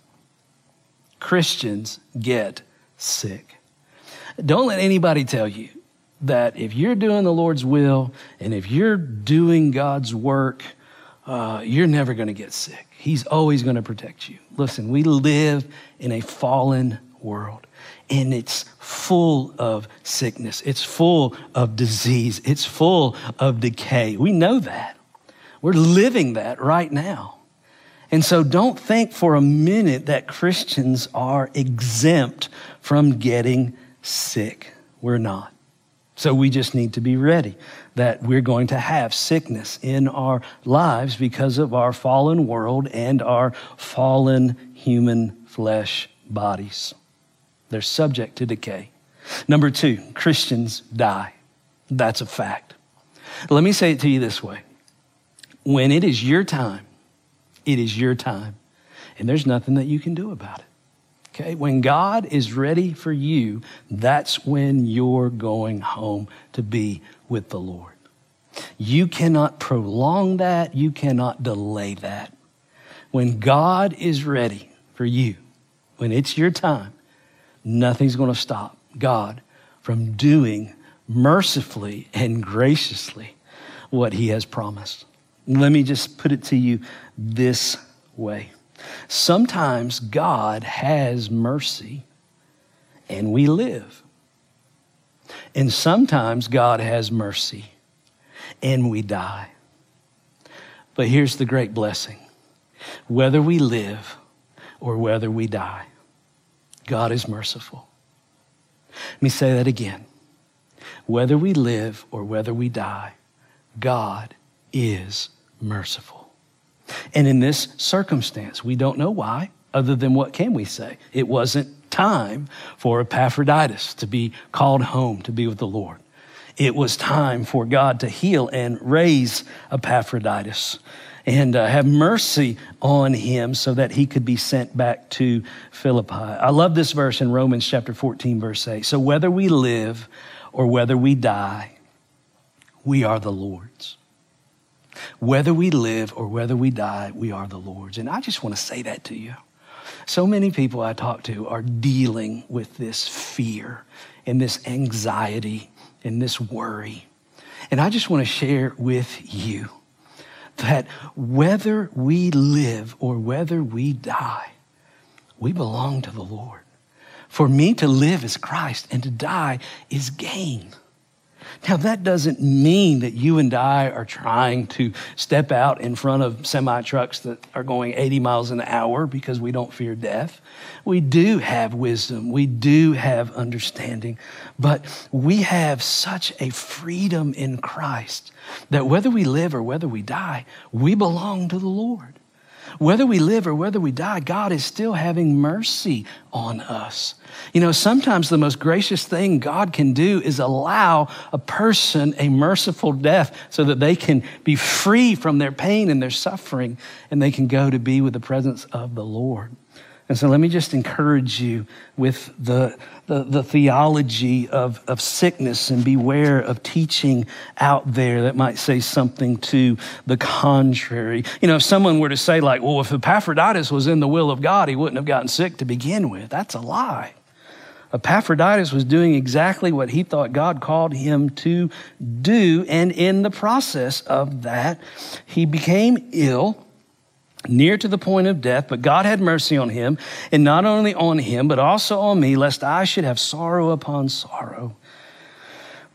Christians get sick. Don't let anybody tell you that if you're doing the Lord's will and if you're doing God's work, uh, you're never going to get sick. He's always going to protect you. Listen, we live in a fallen world, and it's full of sickness. It's full of disease. It's full of decay. We know that. We're living that right now. And so don't think for a minute that Christians are exempt from getting sick. We're not. So we just need to be ready that we're going to have sickness in our lives because of our fallen world and our fallen human flesh bodies. They're subject to decay. Number two, Christians die. That's a fact. Let me say it to you this way. When it is your time, it is your time, and there's nothing that you can do about it. Okay, when God is ready for you, that's when you're going home to be with the Lord. You cannot prolong that. You cannot delay that. When God is ready for you, when it's your time, nothing's going to stop God from doing mercifully and graciously what he has promised. Let me just put it to you this way. Sometimes God has mercy and we live. And sometimes God has mercy and we die. But here's the great blessing. Whether we live or whether we die, God is merciful. Let me say that again. Whether we live or whether we die, God is merciful. And in this circumstance, we don't know why, other than what can we say? It wasn't time for Epaphroditus to be called home to be with the Lord. It was time for God to heal and raise Epaphroditus and uh, have mercy on him so that he could be sent back to Philippi. I love this verse in Romans chapter fourteen, verse eight. So whether we live or whether we die, we are the Lord's. Whether we live or whether we die, we are the Lord's. And I just want to say that to you. So many people I talk to are dealing with this fear and this anxiety and this worry. And I just want to share with you that whether we live or whether we die, we belong to the Lord. For me to live is Christ and to die is gain. Now, that doesn't mean that you and I are trying to step out in front of semi-trucks that are going eighty miles an hour because we don't fear death. We do have wisdom. We do have understanding. But we have such a freedom in Christ that whether we live or whether we die, we belong to the Lord. Whether we live or whether we die, God is still having mercy on us. You know, sometimes the most gracious thing God can do is allow a person a merciful death so that they can be free from their pain and their suffering and they can go to be with the presence of the Lord. And so let me just encourage you with the, the, the theology of, of sickness and beware of teaching out there that might say something to the contrary. You know, if someone were to say like, well, if Epaphroditus was in the will of God, he wouldn't have gotten sick to begin with. That's a lie. Epaphroditus was doing exactly what he thought God called him to do. And in the process of that, he became ill, near to the point of death, but God had mercy on him, and not only on him, but also on me, lest I should have sorrow upon sorrow.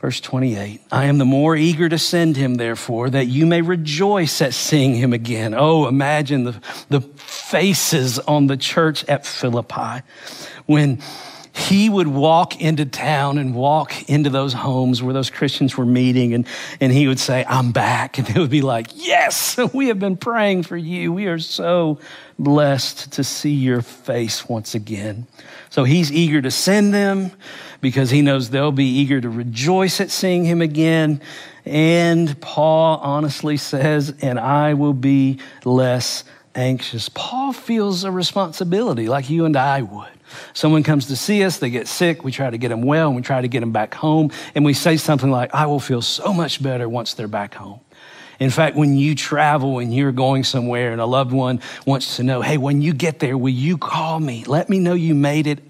Verse twenty-eight, I am the more eager to send him, therefore, that you may rejoice at seeing him again. Oh, imagine the, the faces on the church at Philippi when he would walk into town and walk into those homes where those Christians were meeting, and, and he would say, I'm back. And they would be like, yes, we have been praying for you. We are so blessed to see your face once again. So he's eager to send them because he knows they'll be eager to rejoice at seeing him again. And Paul honestly says, and I will be less anxious. Paul feels a responsibility like you and I would. Someone comes to see us, they get sick, we try to get them well, and we try to get them back home, and we say something like, I will feel so much better once they're back home. In fact, when you travel and you're going somewhere and a loved one wants to know, hey, when you get there, will you call me? Let me know you made it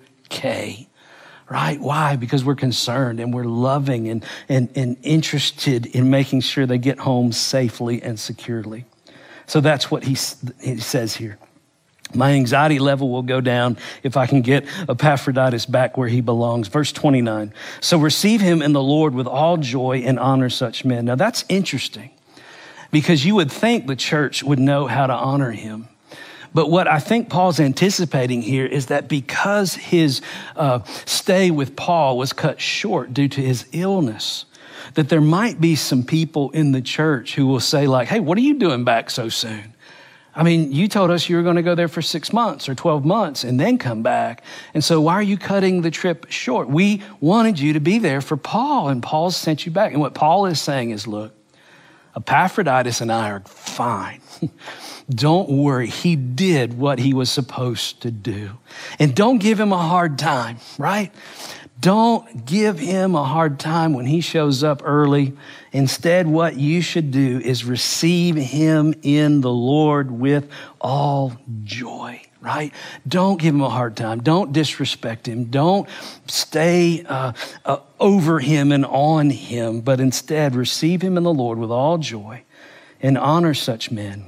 okay, right? Why? Because we're concerned and we're loving and, and, and interested in making sure they get home safely and securely. So that's what he, he says here. My anxiety level will go down if I can get Epaphroditus back where he belongs. Verse twenty-nine. So receive him in the Lord with all joy and honor such men. Now that's interesting because you would think the church would know how to honor him. But what I think Paul's anticipating here is that because his uh, stay with Paul was cut short due to his illness, that there might be some people in the church who will say like, hey, what are you doing back so soon? I mean, you told us you were going to go there for six months or twelve months and then come back. And so why are you cutting the trip short? We wanted you to be there for Paul, and Paul sent you back. And what Paul is saying is, look, Epaphroditus and I are fine. Don't worry. He did what he was supposed to do. And don't give him a hard time, right? Don't give him a hard time when he shows up early. Instead, what you should do is receive him in the Lord with all joy, right? Don't give him a hard time. Don't disrespect him. Don't stay uh, uh, over him and on him, but instead receive him in the Lord with all joy and honor such men.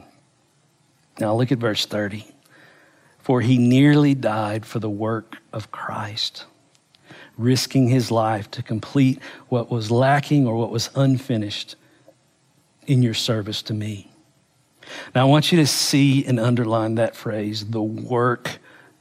Now look at verse thirty. For he nearly died for the work of Christ, risking his life to complete what was lacking or what was unfinished in your service to me. Now, I want you to see and underline that phrase, the work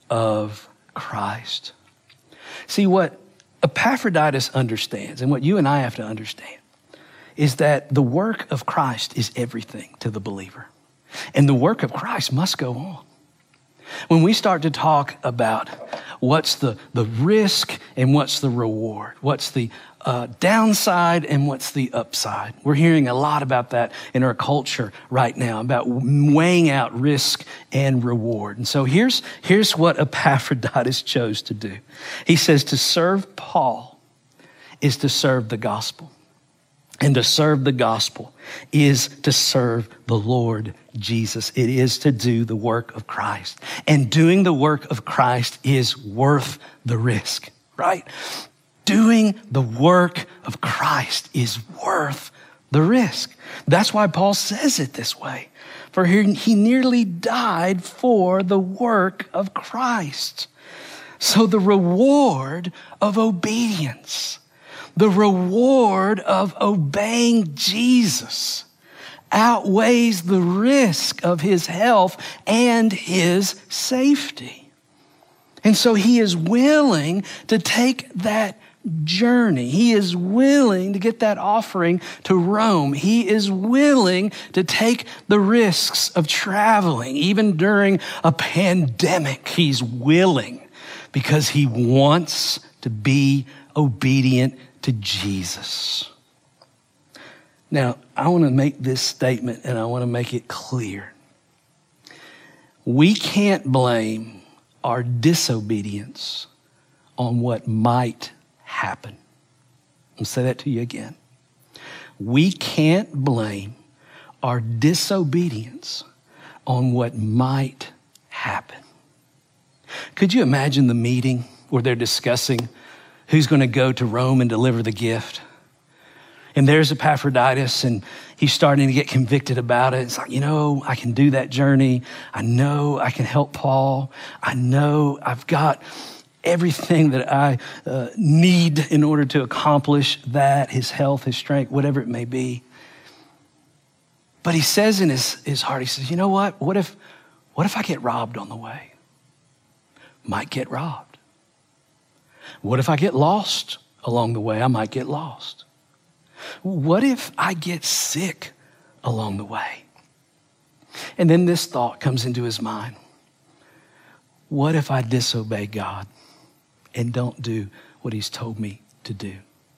of Christ. See, what Epaphroditus understands and what you and I have to understand is that the work of Christ is everything to the believer. And the work of Christ must go on. When we start to talk about what's the, the risk and what's the reward, what's the uh, downside and what's the upside, we're hearing a lot about that in our culture right now, about weighing out risk and reward. And so here's, here's what Epaphroditus chose to do. He says to serve Paul is to serve the gospel. And to serve the gospel is to serve the Lord Jesus. It is to do the work of Christ. And doing the work of Christ is worth the risk, right? Doing the work of Christ is worth the risk. That's why Paul says it this way. For he, he nearly died for the work of Christ. So the reward of obedience, the reward of obeying Jesus outweighs the risk of his health and his safety. And so he is willing to take that journey. He is willing to get that offering to Rome. He is willing to take the risks of traveling, even during a pandemic. He's willing because he wants to be obedient to Jesus. Now, I want to make this statement and I want to make it clear. We can't blame our disobedience on what might happen. I'll say that to you again. We can't blame our disobedience on what might happen. Could you imagine the meeting where they're discussing who's going to go to Rome and deliver the gift? And there's Epaphroditus, and he's starting to get convicted about it. It's like, you know, I can do that journey. I know I can help Paul. I know I've got everything that I uh, need in order to accomplish that, his health, his strength, whatever it may be. But he says in his, his heart, he says, you know what? What if, what if I get robbed on the way? Might get robbed. What if I get lost along the way? I might get lost. What if I get sick along the way? And then this thought comes into his mind. What if I disobey God and don't do what he's told me to do?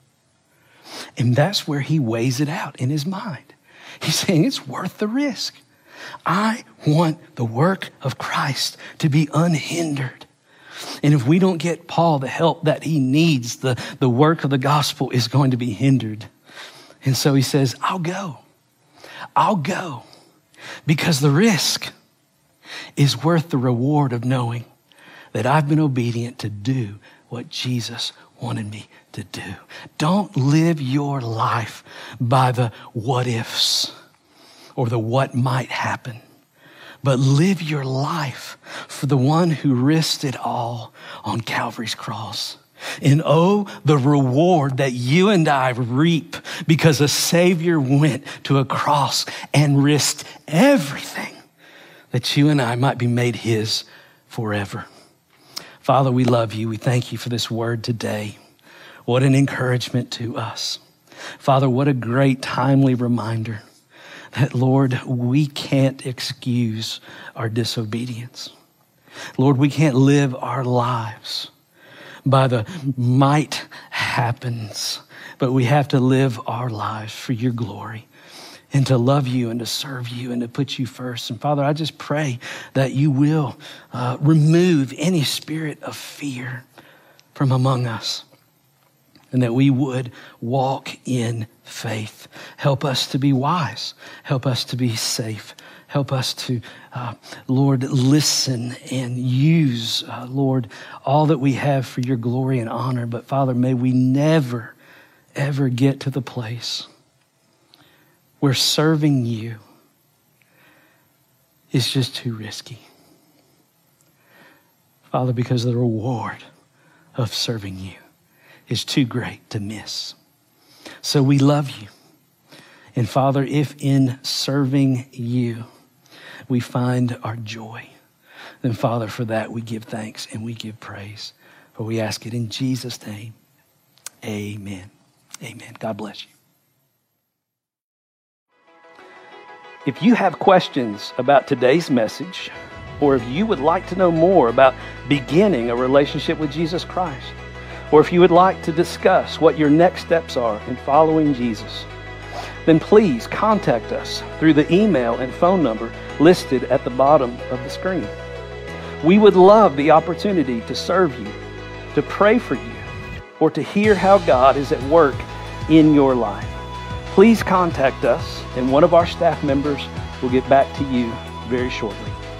And that's where he weighs it out in his mind. He's saying it's worth the risk. I want the work of Christ to be unhindered. And if we don't get Paul the help that he needs, the, the work of the gospel is going to be hindered. And so he says, I'll go. I'll go because the risk is worth the reward of knowing that I've been obedient to do what Jesus wanted me to do. Don't live your life by the what ifs or the what might happen, but live your life for the one who risked it all on Calvary's cross. And oh, the reward that you and I reap because a Savior went to a cross and risked everything that you and I might be made his forever. Father, we love you. We thank you for this word today. What an encouragement to us. Father, what a great timely reminder that, Lord, we can't excuse our disobedience. Lord, we can't live our lives by the might happens, but we have to live our lives for your glory and to love you and to serve you and to put you first. And Father, I just pray that you will uh, remove any spirit of fear from among us and that we would walk in faith. Help us to be wise. Help us to be safe. Help us to, uh, Lord, listen and use, uh, Lord, all that we have for your glory and honor. But Father, may we never, ever get to the place where serving you is just too risky. Father, because the reward of serving you is too great to miss. So we love you. And Father, if in serving you we find our joy, then Father, for that we give thanks and we give praise. For we ask it in Jesus' name. Amen. Amen. God bless you. If you have questions about today's message, or if you would like to know more about beginning a relationship with Jesus Christ, or if you would like to discuss what your next steps are in following Jesus, then please contact us through the email and phone number listed at the bottom of the screen. We would love the opportunity to serve you, to pray for you, or to hear how God is at work in your life. Please contact us, and one of our staff members will get back to you very shortly.